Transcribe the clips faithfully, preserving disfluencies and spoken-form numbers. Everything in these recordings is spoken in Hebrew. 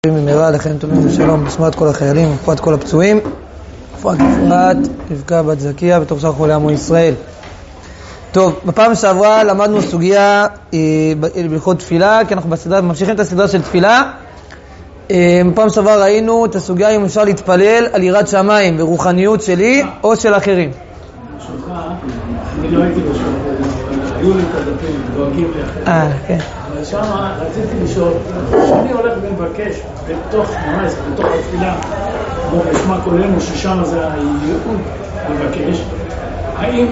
במהרה לכן תאמין בשלום, בשמעת כל החיילים, בפרט כל הפצועים, בפרט בפרט, רבקה בת זכיה, בתוך שאר חולי עמו ישראל. טוב, בפעם שעברה למדנו סוגיה בהלכות תפילה, כי אנחנו בסדרה, ממשיכים את הסדרה של תפילה. בפעם שעברה ראינו את הסוגיה אם אפשר להתפלל על יראת שמיים ורוחניות שלי או של אחרים. אני לא הייתי בשביל, היו לי את הדפים, דואגים לי אחרים. אה, כן. אבל שם רציתי לשאול, כשאני הולך ומבקש בתוך ממש, בתוך התפילה, כמו בשמה כולנו, ששם זה הייעוד לבקש, האם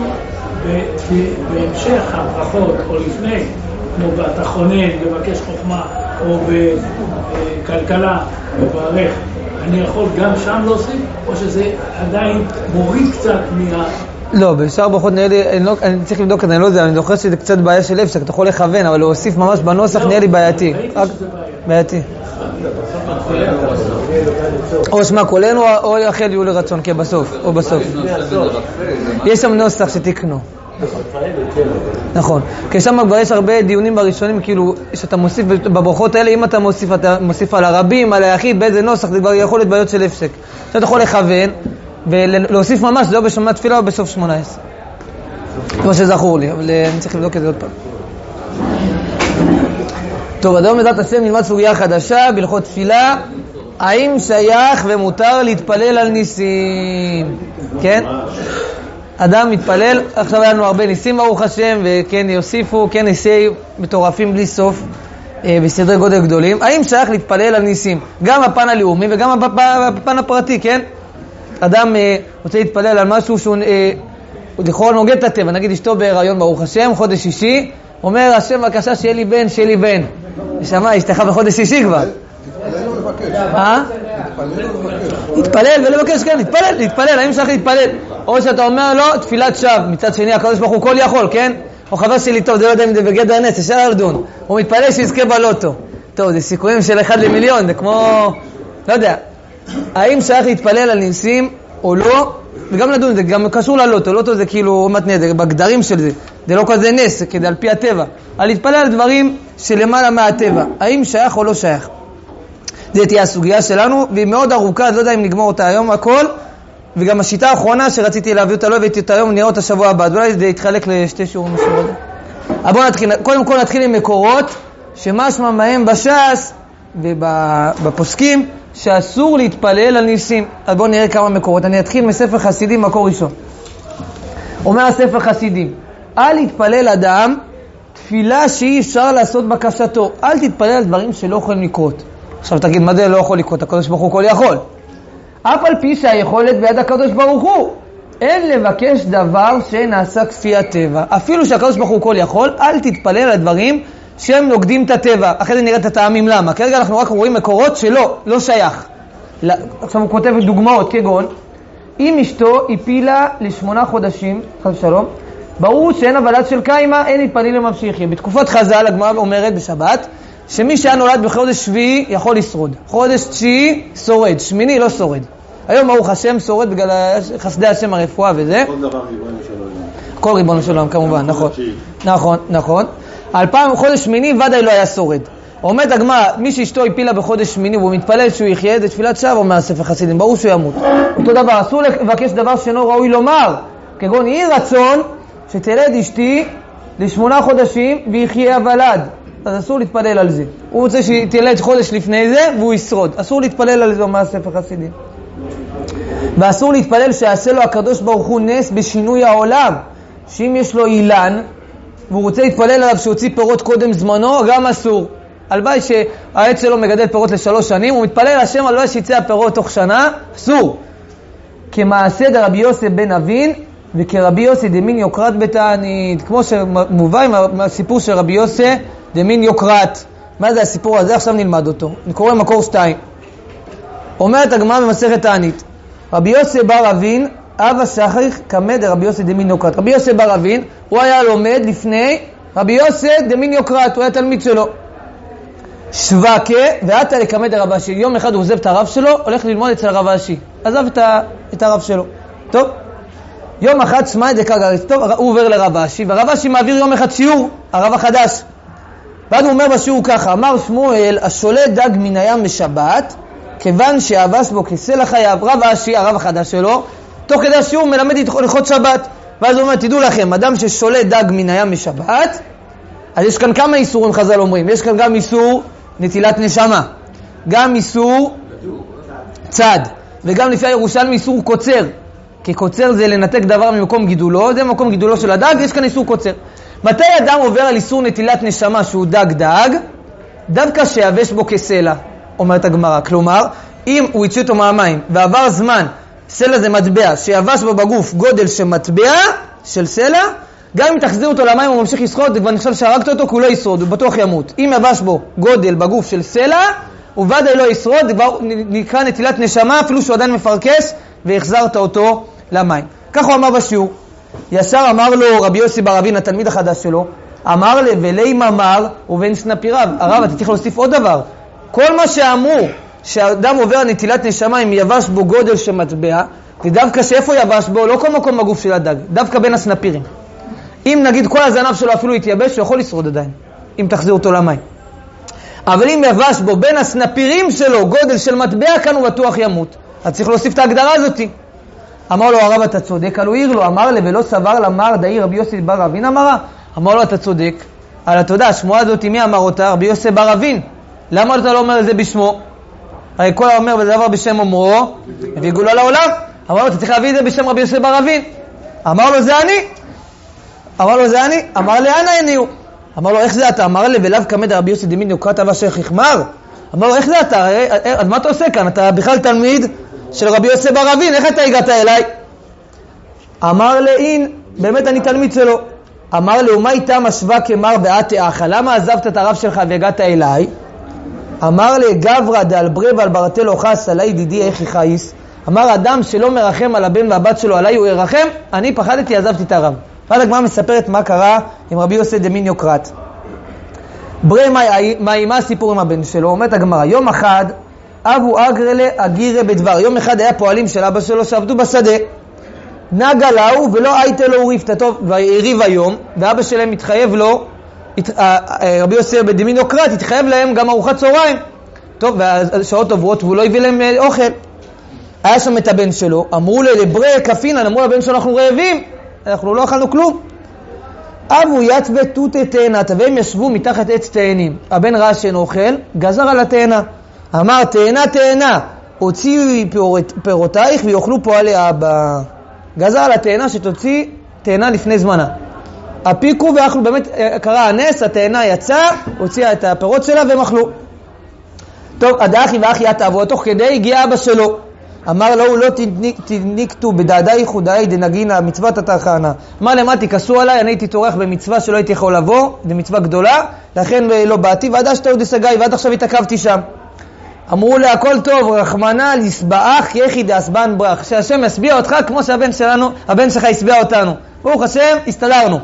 בהמשך הברכות או לפני, כמו בתחונן, לבקש חוכמה, או בכלכלה, בברך, אני יכול גם שם להוסיף, או שזה עדיין מוריד קצת מה... לא, בשאר ברכות נראה לי, אני, לא, אני צריך לבדוק את זה, אני לא יודע, אני זוכר שזה קצת בעיה של לב, שאתה יכול לכוון, אבל להוסיף ממש בנוסח נראה לי בעייתי. בעייתי. או שמה כולנו, או יחל יהיו לרצון, כן, בסוף, או בסוף. יש שם נוסח שתקנו. נכון. כי שם כבר יש הרבה דיונים בראשונים, כאילו, שאתה מוסיף בברכות האלה, אם אתה מוסיף, אתה מוסיף על הרבים, על היחיד, באיזה נוסח, זה כבר יכול להיות בעיות של הפסק. אתה יכול לכוון, ולהוסיף ממש, זה לא בשמת תפילה או בסוף שמונה עשרה. כמו שזכור לי, אבל אני צריך לבדוק את זה עוד פעם. טוב, אדם בעזרת השם נלמד סוגיה חדשה בהלכות תפילה. האם שייך ומותר להתפלל על ניסים? כן? אדם מתפלל, עכשיו היה לנו הרבה ניסים ברוך השם, וכן יוסיפו, כן ניסי מטורפים בלי סוף, בסדרי גודל גדולים. האם שייך להתפלל על ניסים? גם בפן הלאומי וגם בפן הפרטי, כן? אדם אה, רוצה להתפלל על משהו שהוא אה, לכאורה נוגד את הטבע, נגיד אשתו בהיריון ברוך השם, חודש שישי, אומר השם בבקשה שיהיה לי בן, שיהיה לי בן. ושמע, אשתך בחודש שישי כבר. להתפלל ולבקש. אה? להתפלל ולבקש, כן, להתפלל, להתפלל, האם שייך להתפלל? או שאתה אומר לו, תפילת שווא, מצד שני הקדוש ברוך הוא כל יכול, כן? או חבר שלי טוב, זה לא יודע אם זה בגדר נס, ישר לדון. הוא מתפלל שיזכה בלוטו. טוב, זה סיכויים של אחד למיליון, זה כמו, לא יודע. האם שייך להתפלל על ניסים או לא? וגם לדון, זה גם קשור ללוטו, לוטו זה כאילו מתנה, זה בגדרים של זה, זה לא כזה נס, כדי על פי הטבע. על להתפלל על דברים שלמעלה מהטבע, האם שייך או לא שייך? זה תהיה הסוגיה שלנו, והיא מאוד ארוכה, אז לא יודע אם נגמור אותה היום הכל, וגם השיטה האחרונה שרציתי להביא אותה, לא הבאתי אותה היום, נראה אותה שבוע הבא, אולי זה יתחלק לשתי שיעורים משהו. אבל בואו נתחיל, קודם כל נתחיל עם מקורות, שמשמע מהם בש"ס ובפוסקים, שאסור להתפלל על ניסים. אז בואו נראה כמה מקורות. אני אתחיל מספר חסידים, מקור ראשון. אומר הספר חסידים, אל יתפלל אדם תפילה שאי אפשר לעשות בקשתו. אל תתפלל על דברים שלא יכולים לקרות. עכשיו תגיד, מה זה לא יכול לקרות? הקדוש ברוך הוא כל יכול. אף על פי שהיכולת ביד הקדוש ברוך הוא. אין לבקש דבר שנעשה כפי הטבע. אפילו שהקדוש ברוך הוא כל יכול, אל תתפלל על דברים שהם נוגדים את הטבע. אחרי זה נראה את הטעמים למה. כרגע אנחנו רק רואים מקורות שלא, לא שייך. עכשיו הוא כותב דוגמאות, כגון, אם אשתו הפילה לשמונה חודשים, חד שלום, ברור שאין הוולד של קיימה, אין התפלל לממשיכי. בתקופת חז"ל, הגמרא אומרת בשבת, שמי שהיה נולד בחודש שביעי יכול לשרוד. חודש תשיעי שורד, שמיני לא שורד. היום ברוך השם שורד בגלל חסדי השם הרפואה וזה. כל דבר ריבונו של עולם. כל ריבונו של עולם, כמובן, נכון. נכון, נכון. על פעם חודש שמיני ודאי לא היה שורד. עומד הגמרא, מי שאשתו הפילה בחודש שמיני והוא מתפלל שהוא יחיה, זה תפילת שווא, אומר הספר חסידים, ברור שהוא ימות. אותו דבר, אסור לבקש דבר שאינו ראוי לומר, כגון יהי רצון שתלד אשתי לשמונה חודשים ויחיה הוולד. אז אסור להתפלל על זה. הוא רוצה שתלד חודש לפני זה והוא ישרוד. אסור להתפלל על זה, אומר הספר חסידים. ואסור להתפלל שיעשה לו הקדוש ברוך הוא נס בשינוי העולם, שאם יש לו אילן והוא רוצה להתפלל עליו שהוציא פירות קודם זמנו, גם אסור. הלוואי שהעץ שלו מגדל פירות לשלוש שנים, הוא מתפלל השם הלוואי שיצא הפירות תוך שנה, אסור. כמעשה דרבי יוסף בן אבין, וכרבי יוסף דמין יוקרת בתענית, כמו שמובא עם הסיפור של רבי יוסף דמין יוקרת. מה זה הסיפור הזה? עכשיו נלמד אותו. אני קורא מקור שתיים. אומרת הגמרא במסכת תענית, רבי יוסף בר אבין, אב השחריך כמד רבי יוסף דמין יוקרת. רבי יוסף בר אבין, הוא היה לומד לפני רבי יוסף דמין יוקרת, הוא היה תלמיד שלו. שווקה, ועתה לכמד הרב אשי. יום אחד הוא עוזב את הרב שלו, הולך ללמוד אצל הרב אשי. עזב את, ה... את הרב שלו. טוב? יום אחד שמע את זה כגרס. טוב, הוא עובר לרב אשי, והרב אשי מעביר יום אחד שיעור, הרב החדש. ואז הוא אומר בשיעור ככה, אמר שמואל, השולט דג מן הים בשבת, כיוון שהבש בו כסלע חייב. רב אשי, הרב החדש שלו, תוך כדי השיעור מלמד הלכות שבת. ואז הוא אומר, תדעו לכם, אדם ששולט דג מן הים בשבת, אז יש כאן כמה איסורים חז"ל אומרים. יש כאן גם איסור נטילת נשמה, גם איסור צד, וגם לפי הירושלמי איסור קוצר, כי קוצר זה לנתק דבר ממקום גידולו, זה מקום גידולו של הדג, יש כאן איסור קוצר. מתי אדם עובר על איסור נטילת נשמה שהוא דג דג? דווקא שיבש בו כסלע, אומרת הגמרא. כלומר, אם הוא יצא אותו מהמים ועבר זמן, סלע זה מטבע, שיבש בו בגוף גודל של מטבע, של סלע, גם אם תחזיר אותו למים הוא ממשיך לשרוד, זה כבר נחשב שהרגת אותו כי הוא לא ישרוד, הוא בטוח ימות. אם יבש בו גודל בגוף של סלע, הוא ודאי לא ישרוד, זה כבר נקרא נטילת נשמה, אפילו שהוא עדיין מפרקס, והחזרת אותו למים. כך הוא אמר בשיעור. ישר אמר לו רבי יוסי בר אבין, התלמיד החדש שלו, אמר לי, ולאם אמר, ובין סנפיריו, הרב, אתה צריך להוסיף עוד דבר. כל מה שאמרו, שהאדם עובר נטילת נשמה, אם יבש בו גודל של מטבע, ודווקא שאיפה יבש בו, לא כל מקום בגוף של הדג, דווקא בין הסנפירים. אם נגיד כל הזנב שלו אפילו יתייבש, הוא יכול לשרוד עדיין, אם תחזיר אותו למים. אבל אם יבש בו בין הסנפירים שלו גודל של מטבע, כאן הוא בטוח ימות. אז צריך להוסיף את ההגדרה הזאת. אמר לו הרב, אתה צודק, אלו עיר לו, אמר לי, ולא סבר למר דאי רבי יוסי בר אבין אמרה. אמר לו, אתה צודק, אבל אתה יודע, השמועה הזאת, מי אמר אותה? רבי יוסי בר אבין. למה אתה לא אומר את זה בשמו? הרי כל האומר בזה דבר בשם אומרו, ויגאו לו לעולם. אמר לו, אתה צריך להביא את זה בשם רבי יוסי בר אבין. אמר לו, זה אני. אמר לו, זה אני. אמר לי, אנא הניעו. אמר לו, איך זה אתה? אמר לי, ולאו כמד רבי יוסי דמין יוקרת אבא חכמר. אמר לו, איך זה אתה? אז מה אתה עושה כאן? אתה בכלל תלמיד של רבי יוסי בר אבין, איך אתה הגעת אליי? אמר לי, אין, באמת אני תלמיד שלו. אמר לי, ומה איתה משווה כמר ואתה אחא? למה עזבת את הרב שלך והגעת אליי? אמר לי, גברא דאל ברי ועל ברתלו חס עלי דידי איך יחייס. אמר, אדם שלא מרחם על הבן והבת שלו עליי הוא ירחם, אני פחדתי, עזבתי את הרב. ואז הגמרא מספרת מה קרה עם רבי יוסי דמין יוקרת. ברי מה, מה הסיפור עם הבן שלו? אומרת הגמרא, יום אחד אבו אגרלה אגירה בדבר. יום אחד היה פועלים של אבא שלו שעבדו בשדה. נגה לאו ולא הייתה לו ריפתה טוב, והריב היום, ואבא שלהם התחייב לו, רבי יוסי דמין יוקרת התחייב להם גם ארוחת צהריים. טוב, והשעות עוברות והוא לא הביא להם אוכל. היה שם את הבן שלו, אמרו לי לברי קפינן, אמרו לבן שלו אנחנו רעבים, אנחנו לא אכלנו כלום. אבו יצבה תותי תאנת, והם ישבו מתחת עץ תאנים. הבן ראה שאין אוכל, גזר על התאנה. אמר, תאנה תאנה, הוציאו פירות, פירותייך ויאכלו פועלי אבא. גזר על התאנה שתוציא תאנה לפני זמנה. הפיקו ואכלו, באמת קרה הנס, התאנה יצאה, הוציאה את הפירות שלה והם אכלו. טוב, הדאחי ואחי תעבו, תוך כדי הגיע אבא שלו. אמר לו, לא תניקטו בדעדי חודאי דנגינה מצוות התחנה. מה למדתי, כסו עליי, אני הייתי תורך במצווה שלא הייתי יכול לבוא, זה מצווה גדולה, לכן לא באתי, ועד אשתה עוד סגי, ועד עכשיו התעכבתי שם. אמרו לה, הכל טוב, רחמנה לסבאח יחי דאסבן ברח, שהשם יסביע אותך כמו שהבן שלנו, הבן שלך יסביע אותנו. ברוך השם, הסתדרנו.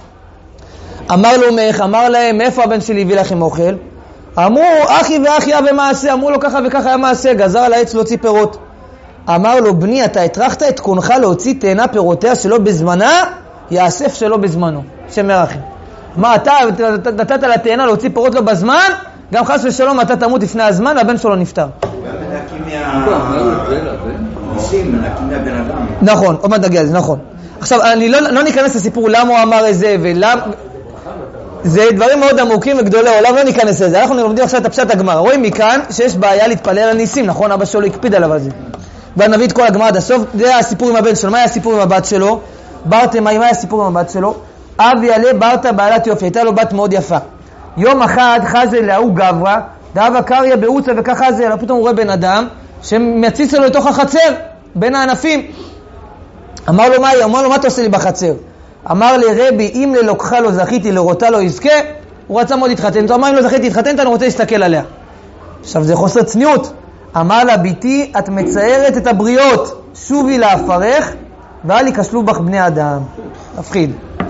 אמר לו, מאיך, אמר להם, מאיפה הבן שלי הביא לכם אוכל? אמרו, אחי ואחי היה במעשה, אמרו לו ככה וככה היה מעשה, גזר על העץ להוציא פירות. אמר לו, בני, אתה הטרחת את קונך להוציא תאנה פירותיה שלא בזמנה, יאסף שלא בזמנו. שם ירחם. מה, אתה נתת לתאנה להוציא פירות לא בזמן, גם חס ושלום אתה תמות לפני הזמן, הבן שלו נפטר. גם מנקים מהניסים, מנקים מהבן אדם. נכון, עוד מעט נגיע לזה, נכון. עכשיו, אני לא, לא ניכנס לסיפור למה הוא אמר את זה, ולמה... זה דברים מאוד עמוקים וגדולי עולם, לא ניכנס לזה. אנחנו לומדים עכשיו את הפשט הגמרא. רואים מכאן שיש בעיה להתפלל על ניסים, נכון? אבא שלו הקפיד עליו על זה. ונביא את כל הגמרא עד הסוף. זה היה הסיפור עם הבן שלו. מה היה הסיפור עם הבת שלו? ברתה, מה היה הסיפור עם הבת שלו? אבי עלה ברתה בעלת יופי, הייתה לו בת מאוד יפה. יום אחד חזה להוא גברא, דאבה קריה בעוצה וככה זה, פתאום הוא רואה בן אדם שמציץ לו לתוך החצר, בין הענפים. אמר לו, מה, אמר לו, מה אתה עושה לי בחצר? אמר לי, רבי, אם ללוקחה לו זכיתי, לראותה לו יזכה, הוא רצה מאוד להתחתן. הוא אמר, אם לא זכיתי להתחתן, אני רוצה להסתכל עליה. עכשיו, זה חוסר צניעות. אמר לה, ביתי, את מציירת את הבריות, שובי להפרך, ואל יקשלו בך בני אדם. מפחיד.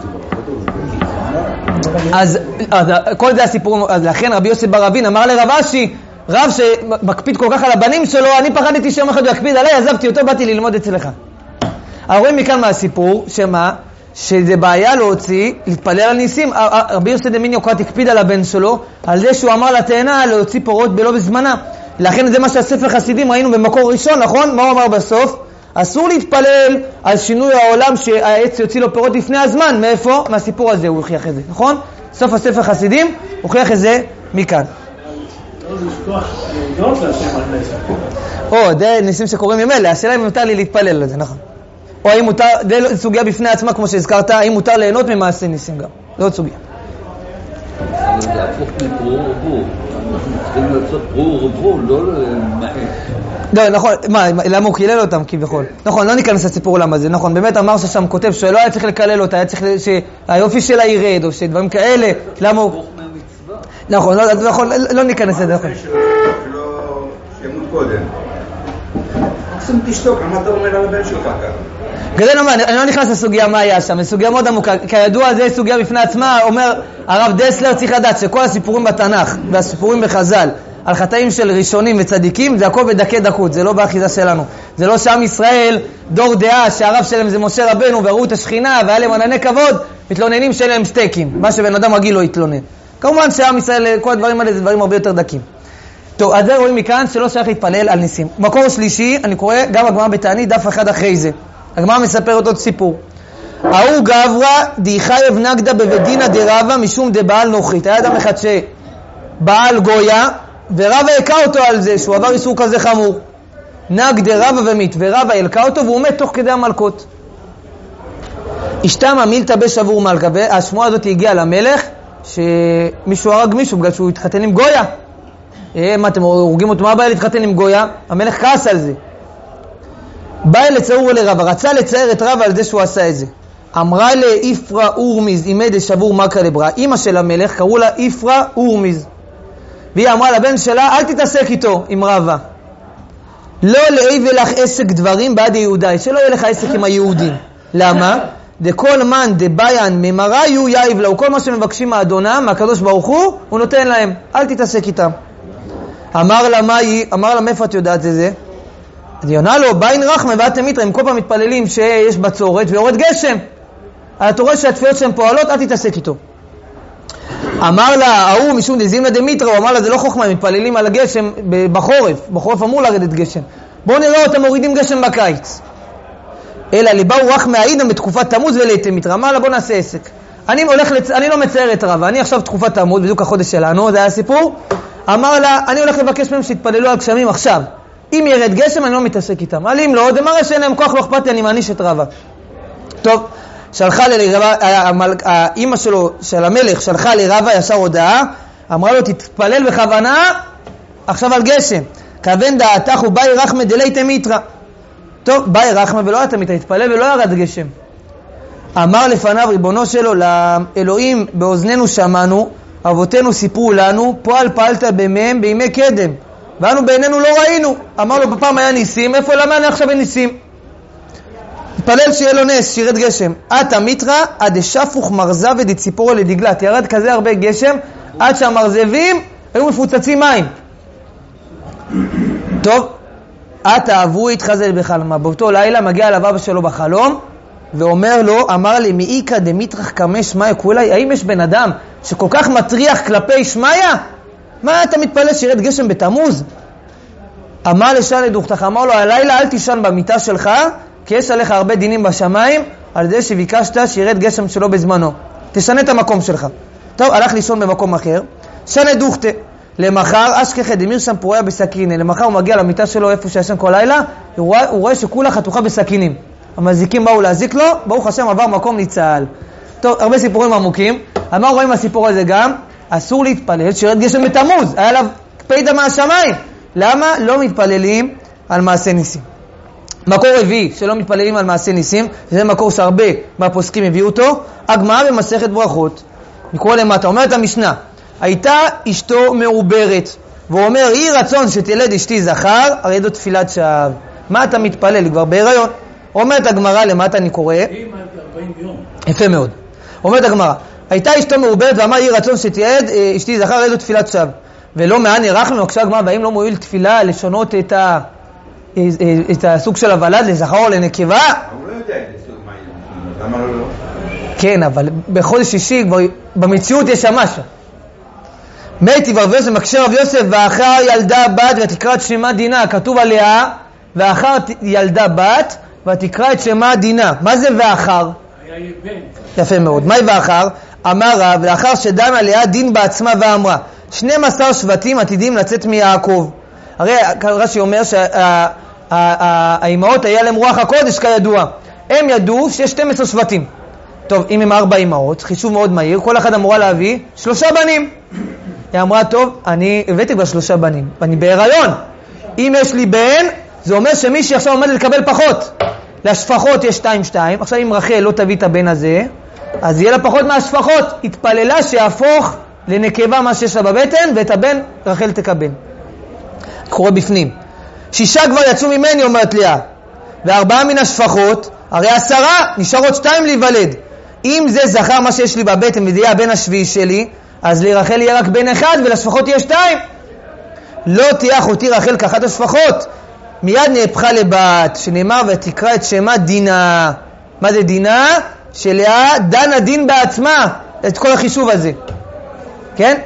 אז, אז כל זה הסיפור, אז לכן רבי יוסי בר אבין אמר לרב אשי, רב שמקפיד כל כך על הבנים שלו, אני פחדתי שיום אחד הוא יקפיד עליי, עזבתי אותו, באתי ללמוד אצלך. אבל רואים מכאן מהסיפור, שמה? שזה בעיה להוציא, להתפלל על ניסים. רבי יוסי דמן יוקרת הקפיד על הבן שלו, על זה שהוא אמר לתאנה להוציא פירות בלא בזמנה. לכן זה מה שהספר חסידים ראינו במקור ראשון, נכון? מה הוא אמר בסוף? אסור להתפלל על שינוי העולם שהעץ יוציא לו פירות לפני הזמן. מאיפה? מהסיפור הזה הוא הוכיח את זה, נכון? סוף הספר חסידים הוכיח את זה מכאן. לא לשכוח להודות להשם על נסים. או, זה ניסים שקוראים ממילא, השאלה אם מותר לי להתפלל על זה, נכון. או האם מותר, זה סוגיה בפני עצמה כמו שהזכרת, האם מותר ליהנות ממעשה ניסים גם. זה עוד סוגיה. אבל זה הפוך לברור וברור. אנחנו צריכים לעשות ברור וברור, לא למעט. לא, נכון, מה, למה הוא קילל אותם כביכול? נכון, לא ניכנס לסיפור למה זה, נכון, באמת אמר ששם כותב שלא היה צריך לקלל אותה, היה צריך שהיופי שלה ירד, או שדברים כאלה, למה הוא... נכון, לא ניכנס לזה, נכון. שלא שימות קודם. מקסימום תשתוק, למה אתה אומר על הבן שלך ככה? גדל אומר, אני לא נכנס לסוגיה מה היה שם, סוגיה מאוד עמוקה, כידוע זה סוגיה בפני עצמה, אומר הרב דסלר צריך לדעת שכל הסיפורים בתנ"ך והסיפורים בחז"ל על חטאים של ראשונים וצדיקים, זה הכל בדקי דקות, זה לא באחיזה שלנו. זה לא שעם ישראל, דור דעה שהרב שלהם זה משה רבנו וראו את השכינה והיה להם ענני כבוד, מתלוננים שאין להם סטייקים, מה שבן אדם רגיל לא יתלונן. כמובן שעם ישראל, כל הדברים האלה זה דברים הרבה יותר דקים. טוב, אז זה רואים מכאן שלא שייך להתפלל על ניסים. מקור שלישי, אני קורא גם הגמרא בתענית, דף אחד אחרי זה. הגמרא מספרת עוד סיפור. ההוא גברא די חייב נגדה בבדינא דרבא משום דבעל נוכרית. היה אדם אחד שבעל גויה, ורבא הכה אותו על זה, שהוא עבר איסור כזה חמור. נג דרבא ומת, ורבא הלכה אותו, והוא מת תוך כדי המלכות. אשתם המילתא בשבור מלכה, והשמועה הזאת הגיעה למלך, שמישהו הרג מישהו, בגלל שהוא התחתן עם גויה. אה, מה אתם הורגים אותו? מה הבעיה להתחתן עם גויה? המלך כעס על זה. בא לצעור לרבא, רצה לצייר את רבא על זה שהוא עשה את זה. אמרה לאיפרה אורמיז, אימא דשבור מלכה לברה. אמא של המלך קראו לה איפרה אורמיז. והיא אמרה לבן שלה, אל תתעסק איתו, עם רבא. לא להביא לך עסק דברים בעד יהודי, שלא יהיה לך עסק עם היהודים. למה? דכל מן דביין ממראיו יאיב לו, כל מה שמבקשים מהאדונם, מהקדוש ברוך הוא, הוא נותן להם, אל תתעסק איתם. אמר לה מה היא, אמר לה מאיפה את יודעת את זה? היא עונה לו, ביין רחמה ואתם מיתרא, הם כל פעם מתפללים שיש בצורת ויורד גשם. אתה רואה שהתפילות שהן פועלות, אל תתעסק איתו. אמר לה, ההוא משום דזימנא דמיתרא, הוא אמר לה, זה לא חוכמה, הם מתפללים על הגשם בחורף, בחורף אמור לרדת גשם. בואו נראה אותם מורידים גשם בקיץ. אלא ליבאו רח מהעידם בתקופת תמוז ולית מיתרא. אמר לה, בוא נעשה עסק. אני, הולך לצ... אני לא מצייר את רבא, אני עכשיו תקופת תמוז, בדיוק החודש שלנו, זה היה הסיפור. אמר לה, אני הולך לבקש מהם שיתפללו על גשמים עכשיו. אם ירד גשם, אני לא מתעסק איתם. אבל אם לא, זה מראה שאין להם כוח, לא אכפת לי, אני מעניש את רבא. טוב, שלחה לרבא, האמא שלו, של המלך, שלחה לרבא ישר הודעה, אמרה לו, תתפלל בכוונה, עכשיו על גשם. כוון דעתך ובאי רחמא דלית מיתרא. טוב, באי רחמא ולא יתה מיתרא, תתפלל ולא ירד גשם. אמר לפניו ריבונו שלו, לאלוהים באוזנינו שמענו, אבותינו סיפרו לנו, פועל פעלת במהם בימי קדם. ואנו בעינינו לא ראינו. אמר לו, בפעם היה ניסים, איפה למה אני עכשיו בניסים? התפלל שיהיה לו נס, שירד גשם. עתה מיתרא, עד שפוך מרזב ודציפורה לדגלת. ירד כזה הרבה גשם, עד שהמרזבים היו מפוצצים מים. טוב, עתה אבו התחזל בחלמה. באותו לילה מגיע אליו אבא שלו בחלום, ואומר לו, אמר לי, מאיקא דמיטרח קמא שמיא כולי, האם יש בן אדם שכל כך מטריח כלפי שמיא? מה אתה מתפלל שירד גשם בתמוז? אמר לשן לדוכתך, אמר לו, הלילה אל תישן במיטה שלך, כי יש עליך הרבה דינים בשמיים, על זה שביקשת שירד גשם שלו בזמנו. תשנה את המקום שלך. טוב, הלך לישון במקום אחר, שן לדוכתה. למחר, אשכחה דמיר שם פוריה בסכינה. למחר הוא מגיע למיטה שלו איפה שישן כל לילה, הוא רואה, הוא רואה שכולה חתוכה בסכינים. המזיקים באו להזיק לו, ברוך השם עבר מקום ניצל. טוב, הרבה סיפורים עמוקים. מה רואים הסיפור הזה גם? אסור להתפלל שירד גשם בתמוז. היה עליו פיידה מהשמיים. למה לא מתפללים על מעשה ניסים? מקור רביעי שלא מתפללים על מעשה ניסים, זה מקור שהרבה מהפוסקים הביאו אותו, הגמרא במסכת ברכות. נקרא למטה, אומרת המשנה, הייתה אשתו מעוברת, והוא אומר, יהי רצון שתלד אשתי זכר, הרי זו תפילת שווא. מה אתה מתפלל? היא כבר בהיריון. אומרת הגמרא למטה, אני קורא. יפה מאוד. אומרת הגמרא, הייתה אשתו מעוברת ואמר, יהי רצון שתלד אשתי זכר, הרי זו תפילת שווא. ולא מעני רחמנו, כשהגמרא, והאם לא מועיל תפילה לשנות את ה... את הסוג של הוולד לזכר או לנקבה? הוא לא יודע איזה סוג מה יהיה. למה לא לא? כן, אבל בחודש שישי כבר במציאות יש שם משהו. מתי ורבס ומקשר רב יוסף, ואחר ילדה בת ותקרא את שמה דינה, כתוב עליה ואחר ילדה בת ותקרא את שמה דינה. מה זה ואחר? היה בן. יפה מאוד. מהי ואחר? אמר רב, לאחר שדן עליה דין בעצמה ואמרה שנים עשר שבטים עתידים לצאת מיעקב. הרי רש"י אומר שהאימהות היה להם רוח הקודש כידוע, הם ידעו שיש שנים עשר שבטים. טוב, אם הם ארבע אימהות, חישוב מאוד מהיר, כל אחד אמורה להביא שלושה בנים. היא אמרה, טוב, אני הבאתי כבר שלושה בנים, ואני בהיריון. אם יש לי בן, זה אומר שמישהי עכשיו עומד לקבל פחות. לשפחות יש שתיים שתיים, עכשיו אם רחל לא תביא את הבן הזה, אז יהיה לה פחות מהשפחות. התפללה שיהפוך לנקבה מה שיש לה בבטן, ואת הבן רחל תקבל. קורא בפנים. שישה כבר יצאו ממני, אומרת ליה, וארבעה מן השפחות, הרי עשרה, נשארות שתיים להיוולד. אם זה זכר מה שיש לי בבטן וזה יהיה הבן השביעי שלי, אז לרחל יהיה רק בן אחד ולשפחות יהיה שתיים. לא תהיה אחותי רחל כאחת השפחות. מיד נהפכה לבת, שנאמר ותקרא את שמה דינה. מה זה דינה? שלאה דנה דין בעצמה את כל החישוב הזה. כן?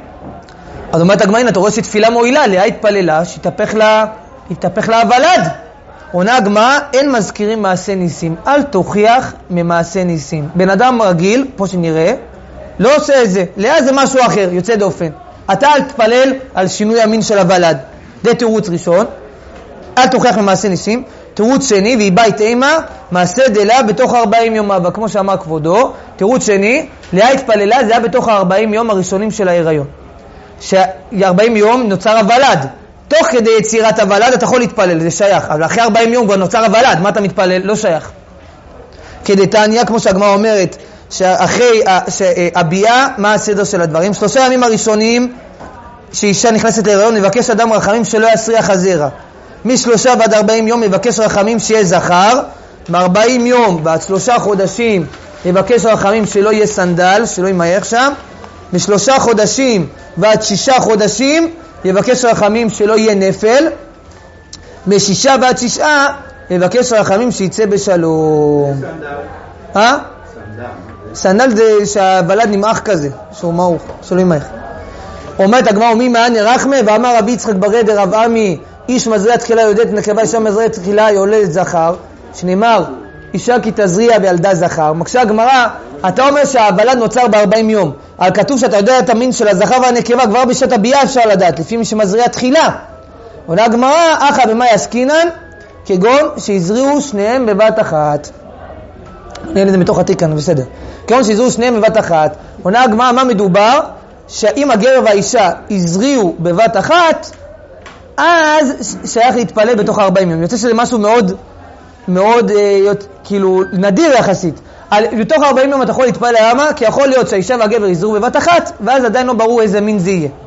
אז אומרת הגמרא, אתה רואה שתפילה מועילה, לאה התפללה, שיתהפך לה, יתהפך לה הוולד. עונה הגמרא, אין מזכירים מעשה ניסים, אל תוכיח ממעשה ניסים. בן אדם רגיל, פה שנראה, לא עושה את זה, לאה זה משהו אחר, יוצא דופן. אתה אל תפלל על שינוי המין של הוולד. זה תירוץ ראשון, אל תוכיח ממעשה ניסים. תירוץ שני, והיא בית אימה, מעשה דלה בתוך ארבעים יום אבא, כמו שאמר כבודו. תירוץ שני, לאה התפללה, זה היה בתוך הארבעים יום הראשונים של ההיריון. שארבעים יום נוצר הוולד. תוך כדי יצירת הוולד אתה יכול להתפלל, זה שייך. אבל אחרי ארבעים יום כבר נוצר הוולד, מה אתה מתפלל? לא שייך. כדי תעניה, כמו שהגמרא אומרת, שאחרי הביאה, מה הסדר של הדברים? שלושה ימים הראשונים שאישה נכנסת להיריון, מבקש אדם רחמים שלא יסריח הזרע. משלושה ועד ארבעים יום מבקש רחמים שיהיה זכר, מארבעים יום ועד שלושה חודשים מבקש רחמים שלא יהיה סנדל, שלא יימייך שם. משלושה חודשים ועד שישה חודשים יבקש רחמים שלא יהיה נפל. משישה ועד שישה יבקש רחמים שיצא בשלום. סנדל. אה? סנדל. סנדל זה שהוולד נמעך כזה, שהוא מעוך, שלא יימייך. אומרת הגמרא, מי מעני רחמה, ואמר רבי יצחק ברי דרב עמי, איש מזריע תחילה יולדת נקבה, אישה מזריע תחילה יולדת זכר, שנאמר אישה כי תזריע וילדה זכר. מקשה הגמרא, אתה אומר שהוולד נוצר ב-ארבעים יום, אבל כתוב שאתה יודע את המין של הזכר והנקבה כבר בשעת הביאה אפשר לדעת, לפי מי שמזריע תחילה. עונה הגמרא, אחא במאי עסקינן, כגון שהזריעו שניהם בבת אחת. נראה לי זה מתוך התיקן, בסדר. כגון שהזריעו שניהם בבת אחת. עונה הגמרא, מה מדובר? שאם הגבר והאישה הזריעו בבת אחת, אז שייך להתפלל בתוך ארבעים יום. יוצא שזה משהו מאוד, מאוד, אה, כאילו, נדיר יחסית. על, בתוך ארבעים יום אתה יכול להתפלל, למה? כי יכול להיות שהאישה והגבר יזרו בבת אחת, ואז עדיין לא ברור איזה מין זה יהיה.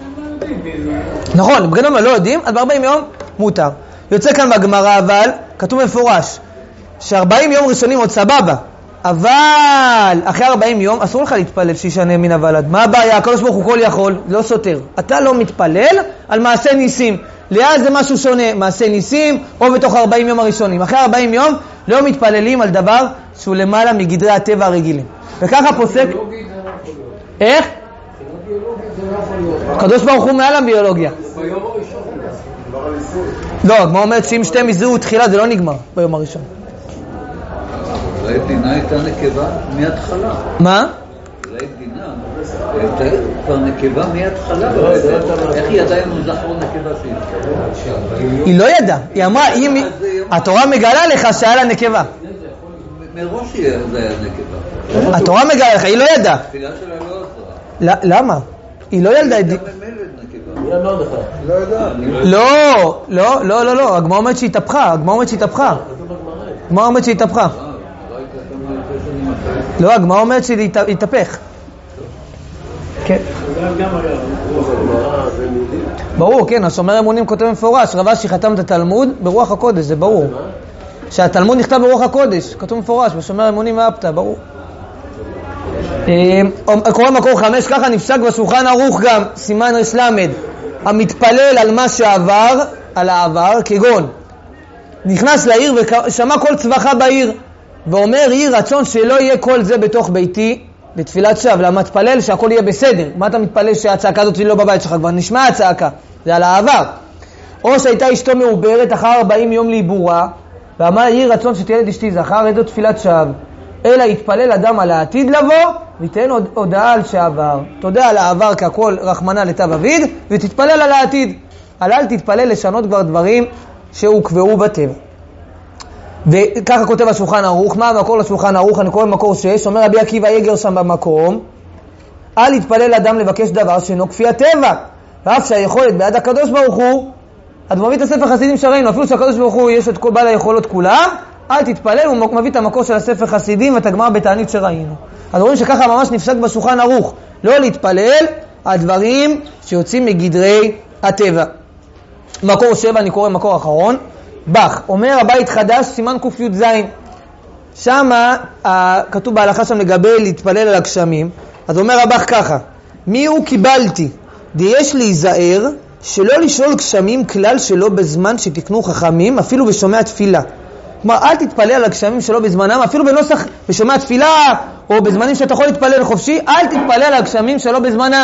נכון, בגלל מה לא יודעים, אז ב-ארבעים יום מותר. יוצא כאן בגמרא, אבל כתוב מפורש, ש-ארבעים יום ראשונים עוד סבבה, אבל אחרי ארבעים יום אסור לך להתפלל שישנה מן הוולד. מה הבעיה? הקדוש ברוך הוא כל יכול, לא סותר. אתה לא מתפלל על מעשה ניסים. לאה זה משהו שונה, מעשה ניסים או בתוך ארבעים יום הראשונים. אחרי ארבעים יום לא מתפללים על דבר שהוא למעלה מגדרי הטבע הרגילים. וככה פוסק... איך? הקדוש ברוך הוא מעל הביולוגיה. לא, כמו אומרת שאם שתי מזריעו תחילה זה לא נגמר ביום הראשון. אולי דינה הייתה נקבה מההתחלה. מה? אולי דינה הייתה כבר נקבה מההתחלה. איך היא ידעה אם הוא זכר נקבה שהיא? היא לא ידעה. היא אמרה, התורה מגלה לך שהיה לה נקבה. מראש זה היה נקבה. התורה מגלה לך, היא לא ידעה. התפילה שלה לא עזרה. למה? היא לא ילדה את די... מי אמר לך? לא יודע. לא, לא, לא, לא, לא. הגמרא אומרת שהתהפכה, הגמרא אומרת שהתהפכה. הגמרא אומרת שהתהפכה. לא, הגמרא אומרת שהתהפך. כן. ברור, כן, השומר אמונים כותב מפורש, רבשי חתם את התלמוד ברוח הקודש, זה ברור. שהתלמוד נכתב ברוח הקודש, כתוב מפורש, בשומר אמונים ואפתא, ברור. קורא מקור חמש, ככה נפסק בשולחן ערוך גם, סימן רש למד, המתפלל על מה שעבר, על העבר, כגון נכנס לעיר ושמע כל צווחה בעיר, ואומר, יהי רצון שלא יהיה כל זה בתוך ביתי בתפילת שווא. למה תפלל שהכל יהיה בסדר? מה אתה מתפלל שהצעקה הזאת לא בבית שלך? כבר נשמע הצעקה, זה על העבר. או שהייתה אשתו מעוברת אחר ארבעים יום לעיבורה, ואמר, יהי רצון שתהיה אשתי זכר, איזו תפילת שווא. אלא יתפלל אדם על העתיד לבוא, ויתן הודעה על שעבר. תודה על העבר כהכל רחמנה לטב אביד, ותתפלל על העתיד. אל תתפלל לשנות כבר דברים שהוקבעו בטבע. וככה כותב השולחן ערוך. מה המקור לשולחן ערוך? אני קורא במקור שש. אומר רבי עקיבא יגר שם במקום, אל יתפלל אדם לבקש דבר שאינו כפי הטבע, ואף שהיכולת ביד הקדוש ברוך הוא. אז הוא מביא את הספר חסידים שראינו, אפילו שהקדוש ברוך הוא יש את כל בעל היכולות כולם, אל תתפלל. הוא מביא את המקור של הספר חסידים ואת הגמרא בתענית שראינו. אז רואים שככה ממש נפסק בשולחן ערוך, לא להתפלל על דברים שיוצאים מגדרי הטבע. מקור שבע, אני קורא מקור אחרון, בח, אומר הבית חדש, סימן ק"ז. שמה כתוב בהלכה שם לגבי להתפלל על הגשמים. אז אומר הבח ככה, מי הוא קיבלתי? דיש להיזהר שלא לשאול גשמים כלל שלא בזמן שתקנו חכמים, אפילו בשומע תפילה. כלומר, אל תתפלל על הגשמים שלא בזמנם, אפילו בנוסח בשומע תפילה, או בזמנים שאתה יכול להתפלל חופשי, אל תתפלל על הגשמים שלא בזמנם.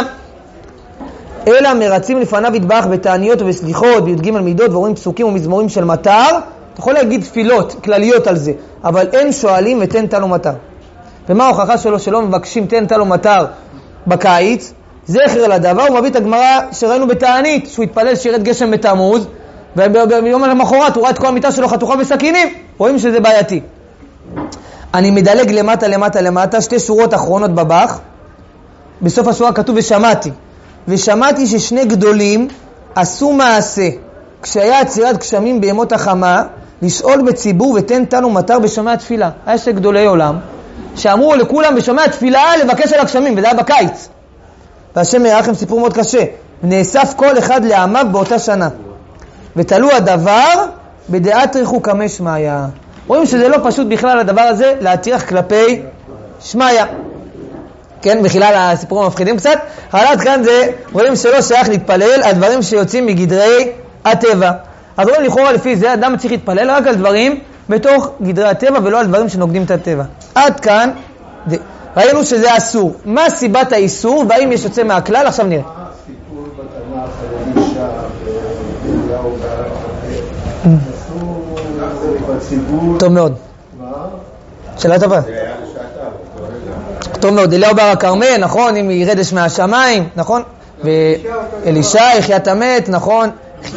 אלא מרצים לפניו יתבח בתעניות ובסליחות, בי"ג מידות, ורואים פסוקים ומזמורים של מטר. אתה יכול להגיד תפילות כלליות על זה, אבל אין שואלים ותן טל ומטר. ומה ההוכחה שלו שלא מבקשים תן טל ומטר בקיץ? זכר לדבר, הוא מביא את הגמרא שראינו בתענית, שהוא התפלל שירת גשם בתמוז, וביום למחרת הוא ראה את כל המיטה שלו חתוכה בסכינים. רואים שזה בעייתי. אני מדלג למטה למטה למטה, שתי שורות אחרונות בבח. בסוף השורה כתוב ושמעתי. ושמעתי ששני גדולים עשו מעשה, כשהיה עצירת גשמים בימות החמה, לשאול בציבור ותן טל ומטר בשומע תפילה. היה שתי גדולי עולם, שאמרו לכולם בשומע תפילה לבקש על הגשמים, וזה היה בקיץ. והשם ירחם, סיפור מאוד קשה. נאסף כל אחד לעמיו באותה שנה. ותלו הדבר בדעת ריחו כמי שמיה. רואים שזה לא פשוט בכלל הדבר הזה להטריח כלפי שמיה. כן, בכלל הסיפורים המפחידים קצת. אבל עד כאן זה, רואים שלא שייך להתפלל על דברים שיוצאים מגדרי הטבע. אז רואים לכאורה לפי זה, אדם צריך להתפלל רק על דברים בתוך גדרי הטבע, ולא על דברים שנוגדים את הטבע. עד כאן, זה. ראינו שזה אסור. מה סיבת האיסור, והאם יש יוצא מהכלל? עכשיו נראה. מה הסיפור בתנ"ך על אלישע ואליהו והרחבים? אסור בציבור... טוב מאוד. מה? שאלה טובה. טוב מאוד, אליהו בהר הכרמל, נכון, אם ירדש מהשמיים, נכון? ואלישע, יחיית המת, נכון?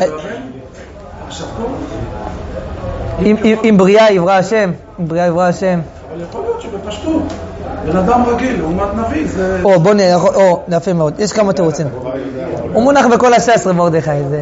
אם בריאה יברא השם, אם בריאה יברא השם. אבל יכול להיות שבפשטות, בן אדם רגיל, לעומת נביא, זה... או, בוא נראה, או, יפה מאוד, יש כמה תירוצים. הוא מונח בכל השעשרה מרדכי, זה...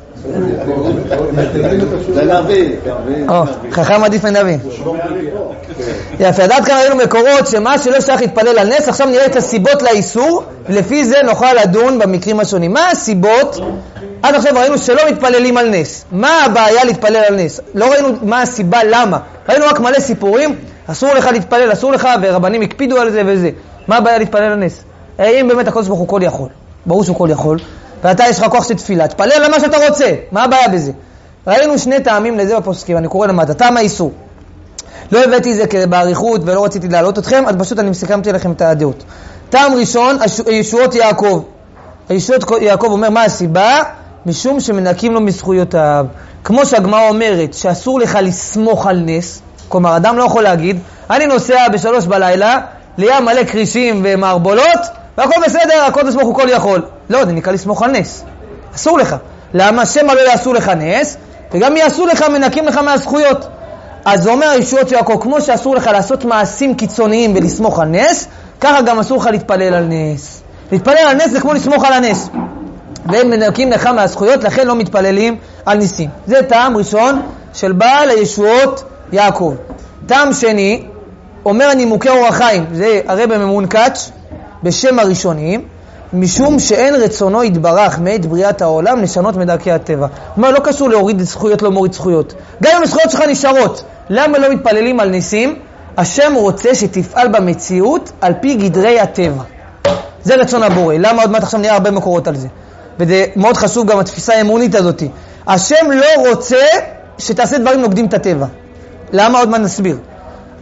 זה נביא. או, חכם עדיף מנביא. יפה, עד כאן ראינו מקורות שמה שלא שייך להתפלל על נס. עכשיו נראה את הסיבות לאיסור, ולפי זה נוכל לדון במקרים השונים. מה הסיבות? עד עכשיו ראינו שלא מתפללים על נס. מה הבעיה להתפלל על נס? לא ראינו מה הסיבה, למה. ראינו רק מלא סיפורים, אסור לך להתפלל, אסור לך, ורבנים הקפידו על זה וזה. מה הבעיה להתפלל על נס? אם באמת הקדוש ברוך הוא כל יכול, ברור שהוא כל יכול, ואתה יש לך כוח של תפילה, תפלל על מה שאתה רוצה, מה הבעיה בזה? ראינו שני טעמים לזה בפוסקים, אני קורא למטה, טעם האיסור. לא הבאתי את זה בעריכות ולא רציתי להעלות אתכם, אז פשוט אני מסכמתי לכם את הדעות. טעם ראשון, ישועות יעקב. ישועות יעקב אומר מה הסיבה? משום שמנקים לו מזכויותיו. כמו שהגמרא אומרת שאסור לך לסמוך על נס, כלומר אדם לא יכול להגיד, אני נוסע בשלוש בלילה, לים מלא קרישים ומערבולות, והכל בסדר, הקודש ברוך הוא כל יכול. לא, זה נקרא לסמוך על נס. אסור לך. למה? שמא לא יעשו לך נס, וגם יעשו לך, מנקים לך מהזכויות. אז זה אומר ישועות יעקב, כמו שאסור לך לעשות מעשים קיצוניים ולסמוך על נס, ככה גם אסור לך להתפלל על נס. להתפלל על נס זה כמו לסמוך על הנס. והם מנקים לך מהזכויות, לכן לא מתפללים על ניסים. זה טעם ראשון של בעל הישועות יעקב. טעם שני, אומר הנימוקי אור החיים, זה הרב ממון קאץ' בשם הראשונים, משום שאין רצונו יתברך מאת בריאת העולם לשנות מדרכי הטבע. מה, לא קשור להוריד זכויות, לא מוריד זכויות. גם אם הזכויות שלך נשארות, למה לא מתפללים על ניסים? השם רוצה שתפעל במציאות על פי גדרי הטבע. זה רצון הבורא. למה עוד מעט עכשיו נראה הרבה מקורות על זה? וזה מאוד חשוב גם התפיסה האמונית הזאת. השם לא רוצה שתעשה דברים נוגדים את הטבע. למה? עוד מעט נסביר.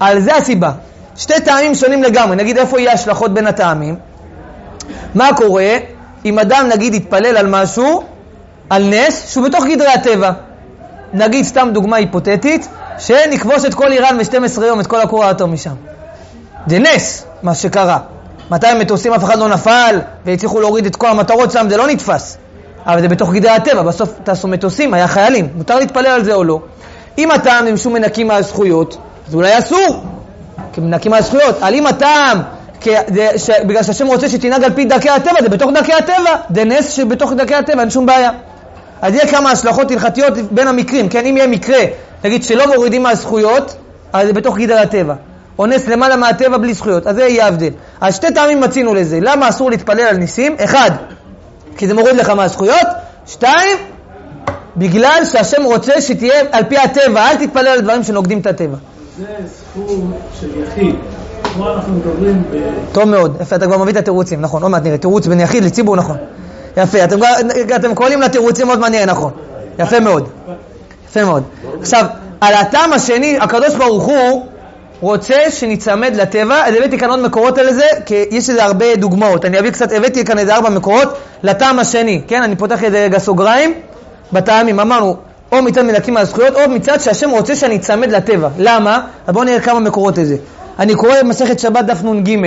על זה הסיבה. שתי טעמים שונים לגמרי, נגיד איפה יהיה השלכות בין הטעמים. מה קורה אם אדם נגיד יתפלל על משהו, על נס, שהוא בתוך גדרי הטבע. נגיד סתם דוגמה היפותטית, שנכבוש את כל איראן ב-שנים עשר יום, את כל הכור האטומי משם. זה נס, מה שקרה. מתי הם מטוסים, אף אחד לא נפל, והצליחו להוריד את כל המטרות שם, זה לא נתפס. אבל זה בתוך גדרי הטבע, בסוף תעשו מטוסים, היה חיילים. מותר להתפלל על זה או לא. אם הטעם הם שום מנקים מהזכויות, אז אולי אסור, כי מנקים מהזכויות. על אם הטעם, ש... בגלל שהשם רוצה שתנהג על פי דרכי הטבע, זה בתוך דרכי הטבע, זה נס שבתוך דרכי הטבע, אין שום בעיה. אז יהיה כמה השלכות הלכתיות בין המקרים, כן? אם יהיה מקרה, נגיד שלא מורידים מהזכויות, אז זה בתוך גדר הטבע. או נס למעלה מהטבע בלי זכויות, אז זה יהיה הבדל. אז שתי טעמים מצינו לזה. למה אסור להתפלל על ניסים? אחד, כי זה מוריד לך מהזכויות. שתיים, בגלל שהשם רוצה שתהיה על פי הטבע, אל תתפלל על דברים שנוגדים את הטבע. זה זכות של יחיד. כמו אנחנו מדברים ב... טוב מאוד, יפה, אתה כבר מביא את התירוצים, נכון, עוד מעט נראה, תירוץ בין יחיד לציבור, נכון. יפה, אתם, אתם קוראים לתירוצים עוד מעניין, נכון. יפה מאוד. יפה מאוד. עכשיו, על הטעם השני, הקדוש ברוך הוא רוצה שנצמד לטבע, אז הבאתי כאן עוד מקורות על זה, כי יש לזה הרבה דוגמאות. אני אביא קצת, הבאתי כאן איזה ארבע מקורות לטעם השני, כן? אני פותח איזה רגע סוגריים, בטעמים, אמרנו, או מצד מנקים מהזכויות, או מצד שהשם רוצה שאני אצמד לטבע. למה? אז בואו נראה כמה מקורות לזה. אני קורא במסכת שבת דף נון ג'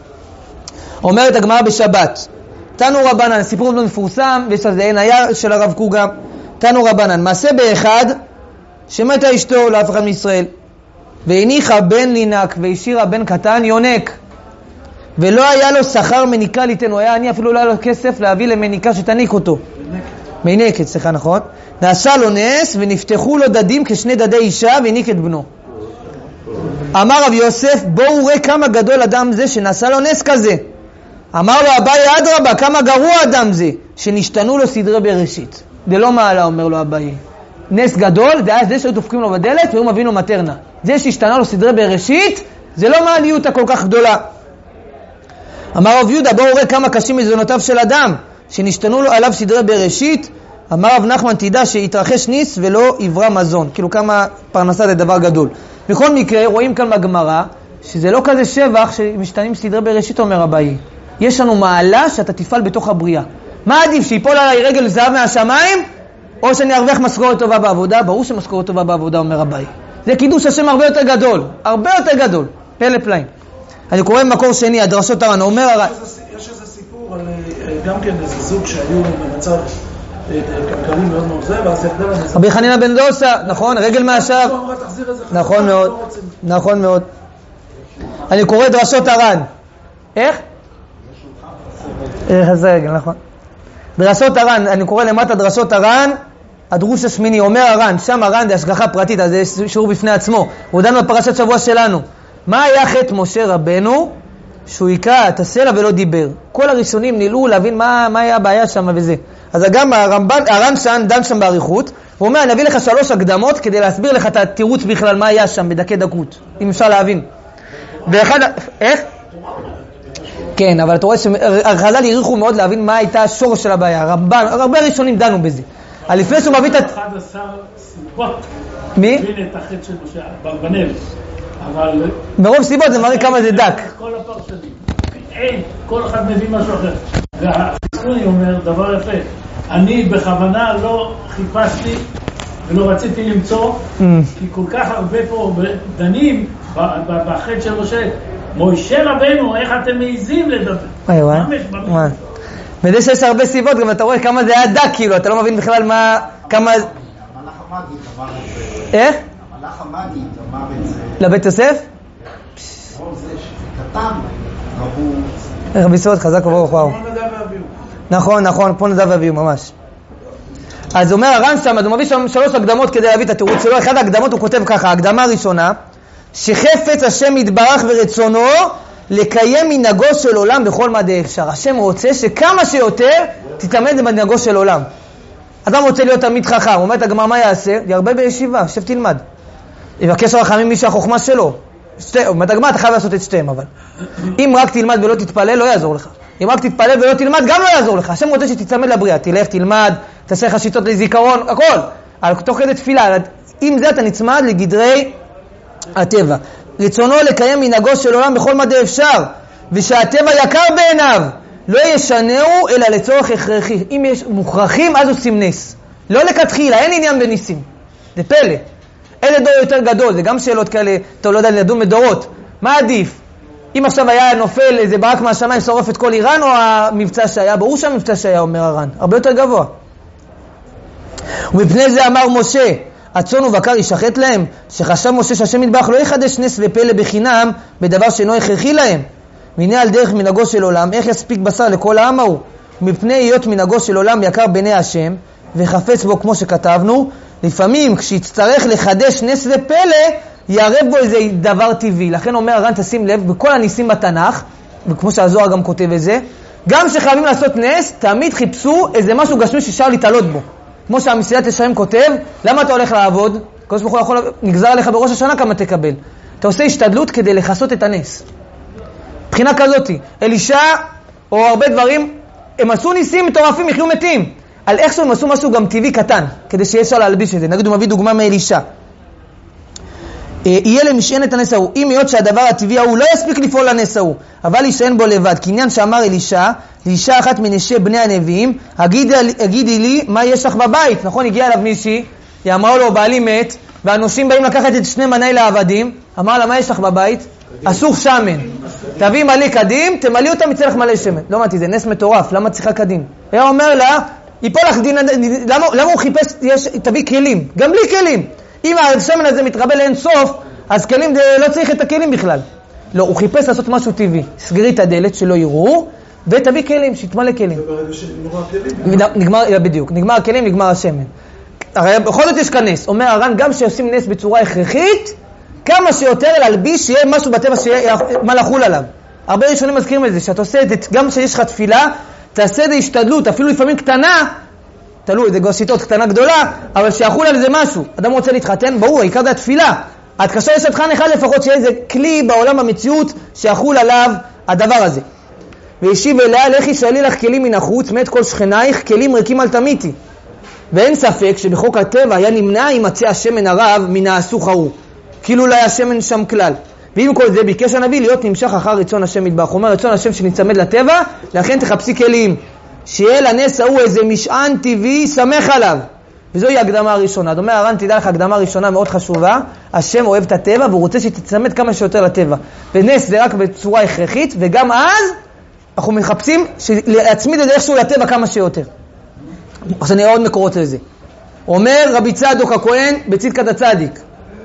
אומרת הגמרא בשבת, תנו רבנן, סיפור מאוד מפורסם, ויש לזה עין היה של הרב קוגה, תנו רבנן, מעשה באחד שמתה אשתו לאף אחד מישראל, והניחה בן לינק והשאירה בן קטן יונק, ולא היה לו שכר מניקה ליתן, הוא היה אני אפילו לא היה לו כסף להביא למניקה שתניק אותו. מניקת, סליחה, נכון? נעשה לו נס ונפתחו לו דדים כשני דדי אישה והניק את בנו. אמר רב יוסף, בואו ראה כמה גדול אדם זה שנעשה לו נס כזה. אמר לו אביי, אדרבה, כמה גרוע אדם זה שנשתנו לו סדרי בראשית. זה לא מעלה, אומר לו אביי. נס גדול, זה היה זה שהיו דופקים לו בדלת והוא מביא לו מטרנה. זה שהשתנה לו סדרי בראשית, זה לא מעליות הכל כך גדולה. אמר רב יהודה, בואו ראה כמה קשים מזונותיו של אדם שנשתנו לו עליו סדרי בראשית. אמר רב נחמן, תדע שהתרחש ניס ולא עברה מזון. כאילו כמה פרנסה זה דבר גדול. בכל מקרה, רואים כאן בגמרא שזה לא כזה שבח שמשתנים סדרי בראשית, אומר אביי. יש לנו מעלה שאתה תפעל בתוך הבריאה. מה עדיף, שיפול עליי רגל זהב מהשמיים, או שאני ארוויח משכורת טובה בעבודה? ברור שמשכורת טובה בעבודה, אומר אביי. זה קידוש השם הרבה יותר גדול, הרבה יותר גדול, פלא פלאים. אני קורא במקור שני, הדרשות הר"ן, אומר הר"ן. יש איזה סיפור על גם כן איזה זוג שהיו במצב כלכלי מאוד מאוד זה, ואז יחדה להם... רבי חנינא בן דוסה, נכון, רגל מהשב. נכון מאוד, נכון מאוד. אני קורא דרשות הר"ן. איך? איך זה רגל, נכון. דרשות הר"ן, אני קורא למטה דרשות הר"ן, הדרוש השמיני, אומר הר"ן, שם הר"ן זה השגחה פרטית, אז זה שיעור בפני עצמו. הוא דן בפרשת שבוע שלנו. מה היה חטא משה רבנו? שהוא יקרא את הסלע ולא דיבר. כל הראשונים נילאו להבין מה, מה היה הבעיה שם וזה. אז גם הרמב"ן, הר"ן שם, דן שם בעריכות, הוא אומר, אני אביא לך שלוש הקדמות כדי להסביר לך את התירוץ בכלל מה היה שם בדקי דקות, אם אפשר להבין. ואחד, איך? כן, אבל אתה רואה שחז"ל העריכו מאוד להבין מה הייתה השורש של הבעיה. הרמב"ן, הרבה ראשונים דנו בזה. אבל לפני שהוא מביא את... אחד עשר סיבות. מי? הבין את החטא של משה, ברבנאל. אבל... מרוב סיבות זה מראה כמה זה דק. כל הפרשנים. אין, כל אחד מביא משהו אחר. והחיסוני אומר דבר יפה. אני בכוונה לא חיפשתי ולא רציתי למצוא, כי כל כך הרבה פה דנים בחטא של משה. משה רבנו, איך אתם מעיזים לדבר? וואי וואי. וואי. וזה שיש הרבה סיבות, גם אתה רואה כמה זה היה דק, כאילו, אתה לא מבין בכלל מה, כמה... המלאך המגיד אמר את זה. איך? המלאך המגיד אמר את זה. לבית יוסף? כל זה שזה קטן, רבו... רבי סוד, חזק וברוך, וואו. נכון, נכון, פה נדב ואביהו, ממש. אז אומר הר"ן שם, אז הוא מביא שם שלוש הקדמות כדי להביא את התירוץ שלו. אחד ההקדמות הוא כותב ככה, ההקדמה הראשונה, שחפץ השם יתברך ורצונו לקיים מנהגו של עולם בכל מה אפשר. השם רוצה שכמה שיותר תתעמד במנהגו של עולם. אדם רוצה להיות תלמיד חכם, הוא אומר את הגמרא מה יעשה? ירבה בישיבה, שב תלמד. יבקש רחמים מי שהחוכמה שלו. שתי, אומרת הגמרא, אתה חייב לעשות את שתיהם, אבל אם רק תלמד ולא תתפלל, לא יעזור לך. אם רק תתפלל ולא תלמד, גם לא יעזור לך. השם רוצה שתצמד לבריאה, תלך, תלמד, תעשה לך שיטות לזיכרון, הכל. על תוך כדי תפילה, אם זה אתה נצמד לגדרי הטבע. רצונו לקיים מנהגו של עולם בכל מדי אפשר, ושהטבע יקר בעיניו, לא ישנהו אלא לצורך הכרחי. אם יש מוכרחים, אז עושים נס. לא לכתחילה, אין עניין בניסים. זה פלא. איזה דור יותר גדול? זה גם שאלות כאלה, אתה לא יודע לדון בדורות. מה עדיף? אם עכשיו היה נופל איזה ברק מהשמיים שורף את כל איראן, או המבצע שהיה? ברור שהמבצע שהיה, אומר הר"ן. הרבה יותר גבוה. ומפני זה אמר משה, הצאן ובקר ישחט להם, שחשב משה שהשם יתברך לא יחדש נס ופלא בחינם בדבר שאינו הכרחי להם. והנה על דרך מנהגו של עולם, איך יספיק בשר לכל העם ההוא? מפני היות מנהגו של עולם יקר בעיני השם, וחפץ בו כמו שכתבנו, לפעמים כשיצטרך לחדש נס ופלא, יערב בו איזה דבר טבעי. לכן אומר הר"ן, תשים לב, בכל הניסים בתנ"ך, וכמו שהזוהר גם כותב את זה, גם שחייבים לעשות נס, תמיד חיפשו איזה משהו גשמי שאפשר להתעלות בו. כמו שהמסילת ישרים כותב, למה אתה הולך לעבוד? הקדוש ברוך הוא יכול, נגזר עליך בראש השנה כמה תקבל. אתה עושה השתדלות כדי לחסות את הנס. מבחינה כזאת, אלישע או הרבה דברים, הם עשו ניסים מטורפים, יחיו מתים. על איך שהם עשו משהו גם טבעי קטן, כדי שיהיה אפשר להלביש את זה. נגיד הוא מביא דוגמה מאלישע. יהיה למשען את הנס ההוא. אם היות שהדבר הטבעי ההוא לא יספיק לפעול לנס ההוא, אבל יישען בו לבד. כי עניין שאמר אלישע, לאישה אחת מנשי בני הנביאים, הגידי, הגידי לי מה יש לך בבית. נכון, הגיע אליו מישהי, היא אמרה לו, בעלי מת, והנושים באים לקחת את שני מני לעבדים, אמר לה, מה יש לך בבית? אסור שמן. תביא מלא קדים, תמלא אותם, יצא לך מלא שמן. לא אמרתי, זה נס מטורף, למה צריכה קדים? היה אומר לה, יפול לך דין, למה, למה הוא חיפש, יש, תביא כלים, גם בלי כלים. אם השמן הזה מתרבה לאין סוף, אז כלים, לא צריך את הכלים בכלל. לא, הוא חיפש לעשות משהו טבעי. סגרי את הדלת שלא יראו, ותביא כלים, שיתמלא כלים. נגמר, בדיוק, נגמר הכלים, נגמר השמן. הרי בכל זאת יש כנס. אומר הר"ן, גם שעושים נס בצורה הכרחית, כמה שיותר להלביש, שיהיה משהו בטבע שיהיה מה לחול עליו. הרבה ראשונים מזכירים את זה, שאתה עושה את זה, גם שיש לך תפילה, תעשה את זה השתדלות, אפילו לפעמים קטנה, תלוי, זה גוסיתות קטנה גדולה, אבל שיחול על זה משהו. אדם רוצה להתחתן, ברור, העיקר זה התפילה. עד קשה לשתחן אחד לפחות שיהיה איזה כלי בעולם המציאות שיחול עליו הדבר הזה. וישיב אליה, לכי שאלי לך כלים מן החוץ, מת כל שכנייך, כלים ריקים אל תמיתי. ואין ספק שבחוק הטבע היה נמנע אם מצא השמן הרב מן האסוך ההוא. כאילו לא היה שמן שם כלל. ועם כל זה ביקש הנביא להיות נמשך אחר רצון השם יתברך. הוא אומר רצון השם שנצמד לטבע, לכן תחפשי כלים. שיהיה לנס ההוא איזה משען טבעי, שמח עליו. וזוהי הקדמה הראשונה. זאת אומרת, הר"ן, תדע לך, הקדמה הראשונה מאוד חשובה. השם אוהב את הטבע והוא רוצה שתצמד כמה שיותר לטבע. ונס זה רק בצורה הכרחית, וגם אז אנחנו מחפשים להצמיד את זה איכשהו לטבע כמה שיותר. עכשיו נראה עוד מקורות לזה. אומר רבי צדוק הכהן בצדקת הצדיק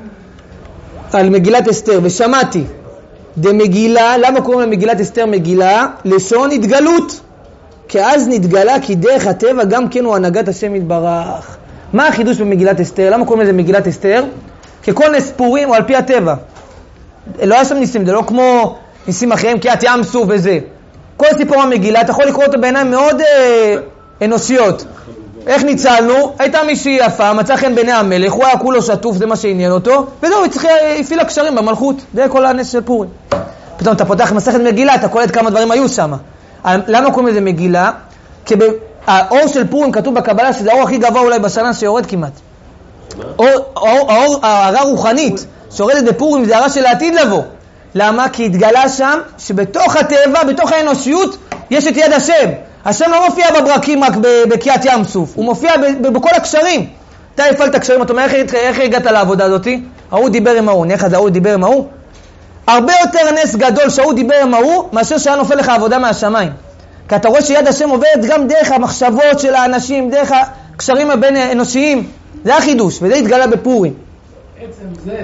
על מגילת אסתר, ושמעתי דמגילה, למה קוראים למגילת אסתר מגילה? לשון התגלות, כי אז נתגלה כי דרך הטבע גם כן הוא הנהגת השם יתברך. מה החידוש במגילת אסתר? למה קוראים לזה מגילת אסתר? כי כל נס פורים הוא על פי הטבע, לא היה שם ניסים, זה לא כמו ניסים אחרים כי את ים סוף וזה. כל סיפור המגילה אתה יכול לקרוא אותו בעיניים מאוד אה, אנושיות. איך ניצלנו? הייתה מישהי יפה, מצא חן בעיני המלך, הוא היה כולו שטוף, זה מה שעניין אותו, וזהו, היא צריכה, הפעילה קשרים במלכות. זה כל הנס של פורים. פתאום אתה פותח מסכת מגילה, אתה קולט כמה דברים היו שם. למה קוראים לזה מגילה? כי האור של פורים כתוב בקבלה שזה האור הכי גבוה אולי בשנה שיורד כמעט. האור, האור, ההרה רוחנית שיורדת בפורים זה הרע של העתיד לבוא. למה? כי התגלה שם שבתוך הטבע, בתוך האנושיות, יש את יד השם. השם לא מופיע בברקים רק בקיאת ים סוף, הוא מופיע בכל הקשרים. אתה הפעלת הקשרים, אתה אומר, איך הגעת לעבודה הזאת? ההוא דיבר עם ההוא, איך זה ההוא דיבר עם ההוא? הרבה יותר נס גדול שההוא דיבר עם ההוא, מאשר שהיה נופל לך עבודה מהשמיים. כי אתה רואה שיד השם עובדת גם דרך המחשבות של האנשים, דרך הקשרים הבין אנושיים. זה החידוש, וזה התגלה בפורים. עצם זה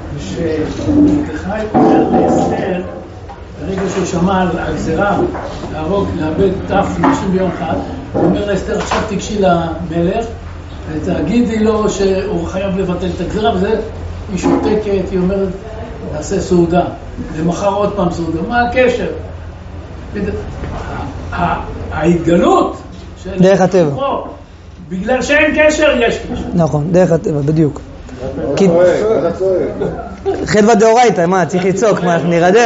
שמרדכי אומר לאסתר, ברגע שהוא שמע על הגזירה להרוג, לאבד תף נשים ביום אחד, הוא אומר לאסתר, עכשיו תגשי למלך ותגידי לו שהוא חייב לבטל את הגזירה, וזה היא שותקת, היא אומרת, נעשה סעודה, למחר עוד פעם סעודה. מה הקשר? ההתגלות דרך הטבע. בגלל שאין קשר, יש קשר. נכון, דרך הטבע, בדיוק. חדווה דאורייתא, מה, צריך לצעוק, מה, נרדם?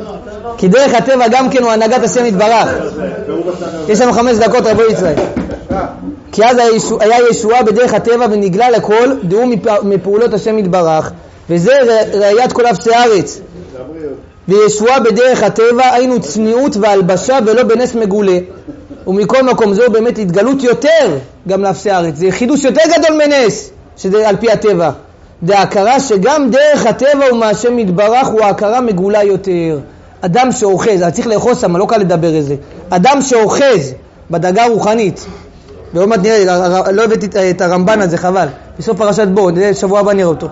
כי דרך הטבע גם כן הוא הנהגת השם יתברך. יש לנו חמש דקות, רבו ישראל. כי אז היה ישועה בדרך הטבע ונגלה לכל דעו מפעולות השם יתברך, וזה ראיית כל אפסי הארץ. וישועה בדרך הטבע היינו צניעות והלבשה ולא בנס מגולה. ומכל מקום זו באמת התגלות יותר גם לאפסי הארץ, זה חידוש יותר גדול מנס, שזה על פי הטבע. זה ההכרה שגם דרך הטבע ומהשם יתברך הוא ההכרה מגולה יותר. אדם שאוחז, אני צריך לאחוז שם, לא קל לדבר את זה. אדם שאוחז בדרגה רוחנית, ועוד מעט נראה, לא הבאתי את הרמב"ן הזה, חבל. בסוף פרשת בו, שבוע הבא נראה אותו.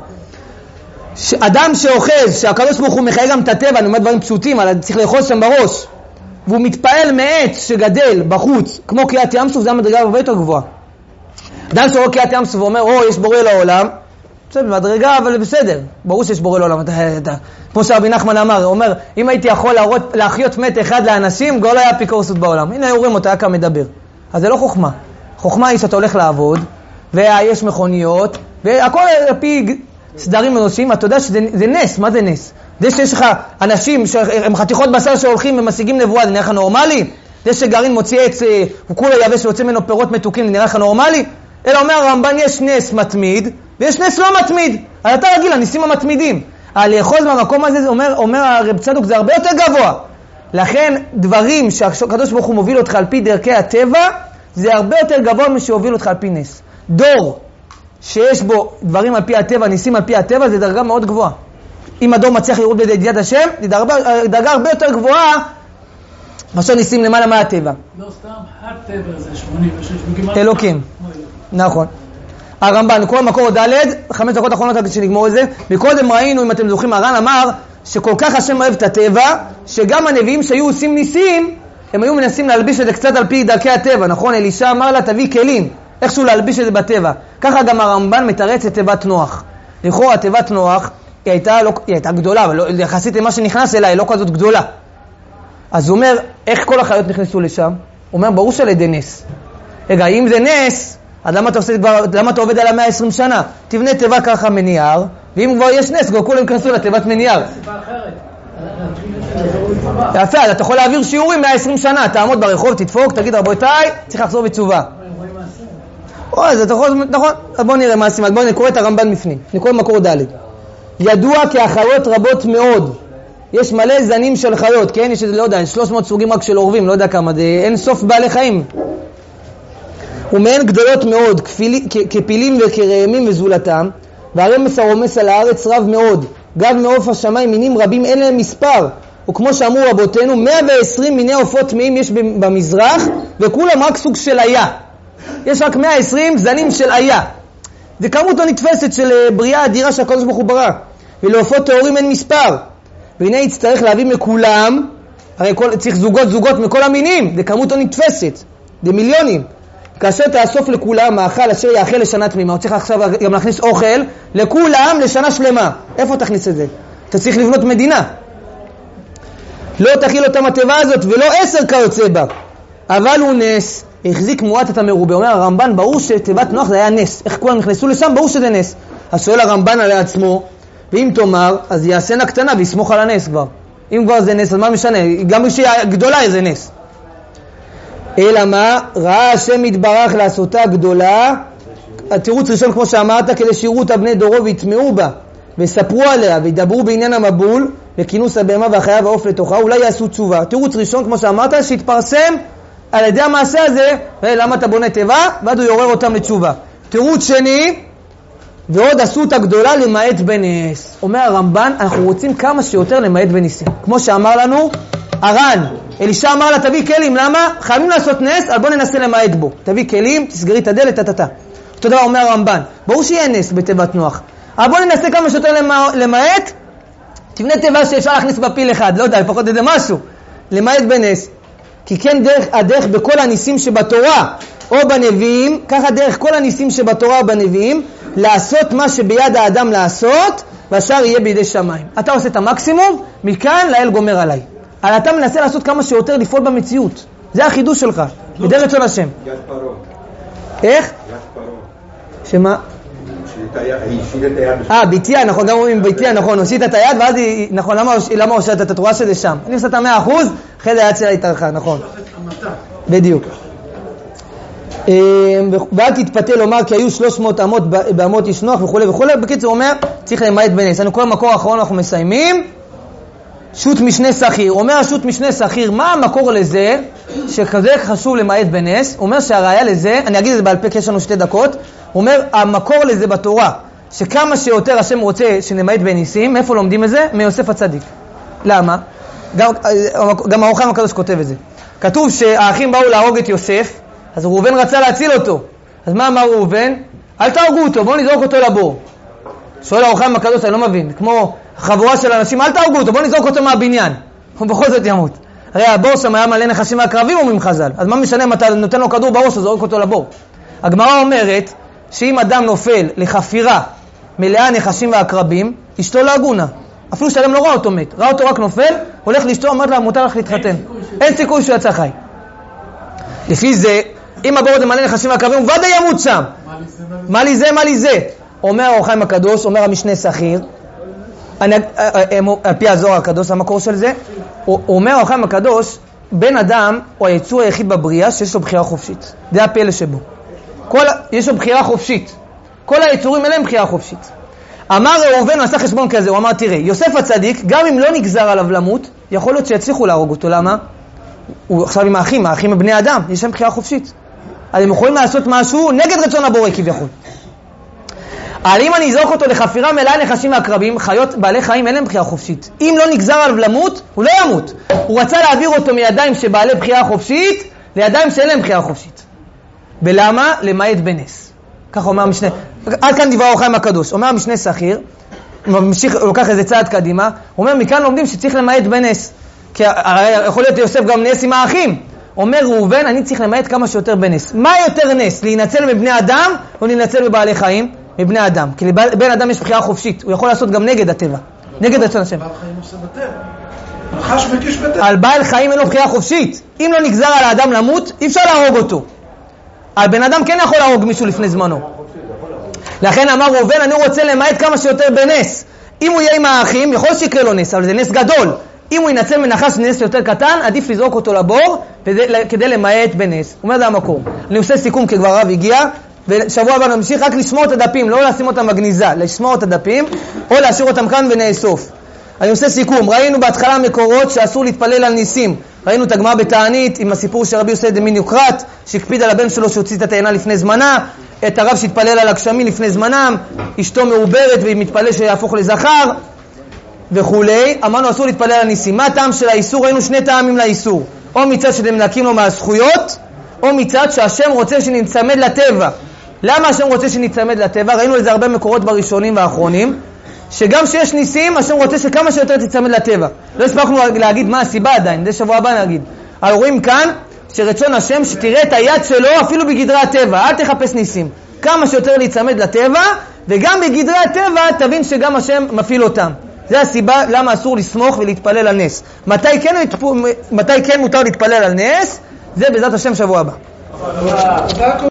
אדם שאוחז, שהקדוש ברוך הוא מחיה גם את הטבע, אני אומר דברים פשוטים, אבל צריך לאחוז שם בראש. והוא מתפעל מעץ שגדל בחוץ, כמו קריאת ים סוף, זה המדרגה הרבה יותר גבוהה. אדם שרואה קריאת ים סוף ואומר, או, יש בורא לעולם, בסדר, מדרגה, אבל בסדר. ברור שיש בורא לעולם. אתה, אתה, כמו שרבי נחמן אמר, הוא אומר, אם הייתי יכול להראות, להחיות מת אחד לאנשים, כבר לא היה אפיקורסות בעולם. הנה, יורים אותה, היה כאן מדבר. אז זה לא חוכמה. חוכמה היא שאתה הולך לעבוד, ויש מכוניות, והכל על פי סדרים אנושיים. אתה יודע שזה זה נס. מה זה נס? זה שיש לך אנשים שהם חתיכות בשר שהולכים ומשיגים נבואה, זה נראה לך נורמלי? זה שגרעין מוציא עץ, הוא כולו יבש ויוצא ממנו פירות מתוקים, זה נראה לך נורמלי? אלא אומר הרמב"ן, יש נס מתמיד, ויש נס לא מתמיד. אז אתה רגיל, הניסים המתמידים. על לאחוז במקום הזה, אומר, אומר הרב צדוק, זה הרבה יותר גבוה. לכן דברים שהקדוש ברוך הוא מוביל אותך על פי דרכי הטבע, זה הרבה יותר גבוה משהוביל אותך על פי נס. דור שיש בו דברים על פי הטבע, ניסים על פי הטבע, זה דרגה מאוד גבוהה. אם הדור מצליח לראות בידיעת השם, זה דרגה, דרגה הרבה יותר גבוהה מאשר ניסים למעלה מהטבע. לא סתם, הטבע זה שמונים ושש. אלוקים. נכון. הרמב"ן, כל מקור ד', חמש דקות האחרונות רק שנגמור את זה. מקודם ראינו, אם אתם זוכרים, הר"ן אמר שכל כך השם אוהב את הטבע, שגם הנביאים שהיו עושים ניסים, הם היו מנסים להלביש את זה קצת על פי דרכי הטבע. נכון, אלישע אמר לה, תביא כלים, איכשהו להלביש את זה בטבע. ככה גם הרמב"ן מתרץ את תיבת נוח. לכאורה, תיבת נוח, היא הייתה, לא, היא הייתה גדולה, אבל לא, יחסית למה שנכנס אליה, היא לא כזאת גדולה. אז הוא אומר, איך כל החיות נכנסו לשם? הוא אומר, ברור של ידי נס. רגע, אם זה נס, אז למה אתה, עושה, למה אתה עובד על המאה עשרים שנה? תבנה תיבה ככה מנייר, ואם כבר יש נס, כבר כולם יכנסו לתיבת מנייר. יפה, אז אתה יכול להעביר שיעורים מאה עשרים שנה, תעמוד ברחוב, תדפוק, תגיד רבותיי, צריך לחזור בתשובה. או, אז אתה יכול, נכון, אז בוא נראה מה הסימן, בוא נקרוא את הרמב"ן בפנים, נקרוא מקור ד'. ידוע כי החיות רבות מאוד, יש מלא זנים של חיות, כן? יש, לא יודע, שלוש מאות סוגים רק של עורבים, לא יודע כמה, זה אין סוף בעלי חיים. ומהן גדולות מאוד, כפילי, כפילים וכרעמים וזולתם, והרמס הרומס על הארץ רב מאוד, גב מעוף השמיים מינים רבים אין להם מספר, וכמו שאמרו רבותינו, מאה ועשרים מיני עופות טמאים יש במזרח, וכולם רק סוג של היה. יש רק מאה ועשרים זנים של היה. זה כמות לא נתפסת של בריאה אדירה שהקדוש ברוך הוא ברא. ולעופות טהורים אין מספר. והנה יצטרך להביא מכולם, הרי כל, צריך זוגות זוגות מכל המינים, זה כמות לא נתפסת, זה מיליונים. כאשר תאסוף לכולם מאכל אשר יאכל לשנה תמימה, הוא צריך עכשיו גם להכניס אוכל לכולם לשנה שלמה. איפה תכניס את זה? אתה צריך לבנות מדינה. לא תכיל אותם הטבע הזאת ולא עשר כיוצא בה. אבל הוא נס, החזיק מועט את המרובה. אומר הרמב"ן, ברור שתיבת נוח זה היה נס. איך כולם נכנסו לשם? ברור שזה נס. אז שואל הרמב"ן על עצמו, ואם תאמר, אז יעשנה קטנה ויסמוך על הנס כבר. אם כבר זה נס, אז מה משנה? גם כשהיא גדולה זה נס. אלא מה? ראה השם יתברך לעשותה גדולה. התירוץ ראשון כמו שאמרת, כדי שיראו אותה בני דורו ויתמעו בה, וספרו עליה, וידברו בעניין המבול, וכינוס הבהמה והחיה והעוף לתוכה, אולי יעשו תשובה. תירוץ ראשון כמו שאמרת, שהתפרסם על ידי המעשה הזה, למה אתה בונה טבע? ועד הוא יורר אותם לתשובה. תירוץ שני, ועוד עשו אותה גדולה למעט בנס. אומר הרמב"ן, אנחנו רוצים כמה שיותר למעט בניסים. כמו שאמר לנו, הר"ן, אלישע אמר לה, תביא כלים, למה? חייבים לעשות נס, אבל בוא ננסה למעט בו. תביא כלים, תסגרי את הדלת, תתתה. אותו דבר אומר הרמב"ן, ברור שיהיה נס בתיבת נוח. אבל בוא ננסה כמה שיותר למעט, תבנה תיבה שאפשר להכניס בפיל אחד, לא יודע, לפחות איזה משהו, למעט בנס. כי כן דרך, הדרך בכל הניסים שבתורה או בנביאים, ככה דרך כל הניסים שבתורה או בנביאים, לעשות מה שביד האדם לעשות, והשאר יהיה בידי שמיים. אתה עושה את המקסימום, מכאן לאל גומר עליי. אבל אתה מנסה לעשות כמה שיותר לפעול במציאות. זה החידוש שלך, בדרך רצון השם. יד פרעה. איך? יד פרעה. שמה? היא הושיטה את היד. אה, ביתיה, נכון, גם אומרים ביתיה, נכון, הושיטה את היד, ואז היא, נכון, למה הושטת את התרועה שזה שם? אני עושה את המאה אחוז, אחרי זה היד שלה התארחה, נכון. בדיוק. ואל תתפתה לומר כי היו שלוש מאות אמות באמות איש נוח וכו' וכו'. בקיצור הוא אומר, צריך למעט בנס. אני קורא מקור האחרון, אנחנו מסיימים. שוט משנה שכיר. אומר השוט משנה שכיר, מה המקור לזה שכזה חשוב למעט בנס? הוא אומר שהראיה לזה, אני אגיד את זה בעל פה כי יש לנו שתי דקות, הוא אומר המקור לזה בתורה, שכמה שיותר השם רוצה שנמעט בניסים, מאיפה לומדים את זה? מיוסף הצדיק. למה? גם, גם האור החיים הקדוש כותב את זה. כתוב שהאחים באו להרוג את יוסף, אז ראובן רצה להציל אותו. אז מה אמר ראובן? אל תהרגו אותו, בואו נזרוק אותו לבור. שואל האור החיים הקדוש, אני לא מבין, כמו חבורה של אנשים, אל תהרגו אותו, בואו נזרוק אותו מהבניין. הוא בכל זאת ימות. הרי הבור שם היה מלא נחשים והקרבים אומרים חז"ל. אז מה משנה אם אתה נותן לו כדור בראש, אז זורק אותו לבור. הגמרא אומרת שאם אדם נופל לחפירה מלאה נחשים והקרבים, אשתו לא הגונה. אפילו שלם לא ראה אותו מת, ראה אותו רק נופל, הולך לאשתו, אמרת לה, מותר לך להתחתן. אין סיכוי שהוא יצא חי. לפי זה, אם הבור הזה מלא נחשים והקרבים, הוא ודאי ימות שם. מה לי זה, מה לי זה? אומר האור החיים הקדוש, אומר המשנה שכיר, על פי הזוהר הקדוש, המקור של זה, הוא אומר האור החיים הקדוש, בן אדם הוא היצור היחיד בבריאה שיש לו בחירה חופשית. זה הפלא שבו. כל, יש לו בחירה חופשית. כל היצורים אליהם בחירה חופשית. אמר ראובן, עשה חשבון כזה, הוא אמר, תראה, יוסף הצדיק, גם אם לא נגזר עליו למות, יכול להיות שיצליחו להרוג אותו. למה? הוא עכשיו עם האחים, האחים הם בני אדם, יש להם בחירה חופשית. אז הם יכולים לעשות משהו נגד רצון הבורא כביכול. אבל אם אני אזרוק אותו לחפירה מלאה נחשים והקרבים, חיות, בעלי חיים אין להם בחירה חופשית. אם לא נגזר עליו למות, הוא לא ימות. הוא רצה להעביר אותו מידיים שבעלי בחירה חופשית, לידיים שאין להם בחירה חופשית. ולמה? למעט בנס. ככה אומר המשנה. עד כאן דבר האור החיים הקדוש. אומר המשנה שכיר, ממשיך, לוקח איזה צעד קדימה, הוא אומר, מכאן לומדים שצריך למעט בנס. כי יכול להיות יוסף גם נס עם האחים. אומר ראובן, אני צריך למעט כמה שיותר בנס. מה יותר נס? להינצל מבני אדם או להינצל בבעלי חיים? מבני אדם. כי לבן אדם יש בחירה חופשית. הוא יכול לעשות גם נגד הטבע. נגד רצון השם. בעל חיים עושה בטבע. נחש מקיש בטבע. על בעל חיים אין לו בחירה חופשית. אם לא נגזר על האדם למות, אי אפשר להרוג אותו. על בן אדם כן יכול להרוג מישהו לפני זמנו. לכן אמר ראובן, אני רוצה למעט כמה שיותר בנס. אם הוא יהיה עם האחים, יכול שיקרה לו נס, אבל זה נס גדול. אם הוא ינצל מנחש נס יותר קטן, עדיף לזרוק אותו לבור, כדי למעט בנס. הוא אומר, זה המקור. אני עושה סיכום כי כבר הרב הגיע, ושבוע הבא נמשיך רק לשמור את הדפים, לא לשים אותם בגניזה, לשמור את הדפים, או להשאיר אותם כאן ונאסוף. אני עושה סיכום, ראינו בהתחלה המקורות שאסור להתפלל על ניסים. ראינו את הגמרא בתענית עם הסיפור של רבי יוסי דמין יוקרת, שהקפיד על הבן שלו שהוציא את התאנה לפני זמנה, את הרב שהתפלל על הגשמים לפני זמנם, אשתו מעוברת והיא מתפלל שיהפוך לזכר וכולי. אמרנו אסור להתפלל על ניסים. מה הטעם של האיסור? ראינו שני טעמים לאיסור, או מצד שאתם מנקים לו מהזכויות, או מצד שהשם רוצה שנצמד לטבע. למה השם רוצה שנצמד לטבע? ראינו לזה הרבה מקורות בראשונים והאחרונים, שגם שיש ניסים, השם רוצה שכמה שיותר תצמד לטבע. לא הספקנו להגיד מה הסיבה עדיין, זה שבוע הבא נגיד. אבל רואים כאן שרצון השם שתראה את היד שלו אפילו בגדרי הטבע, אל תחפש ניסים. כמה שיותר להצמד לטבע, וגם בגדרי הטבע תבין שגם השם מפעיל אותם. זה הסיבה למה אסור לסמוך ולהתפלל על נס. מתי כן, מתי כן מותר להתפלל על נס? זה בעזרת השם שבוע הבא.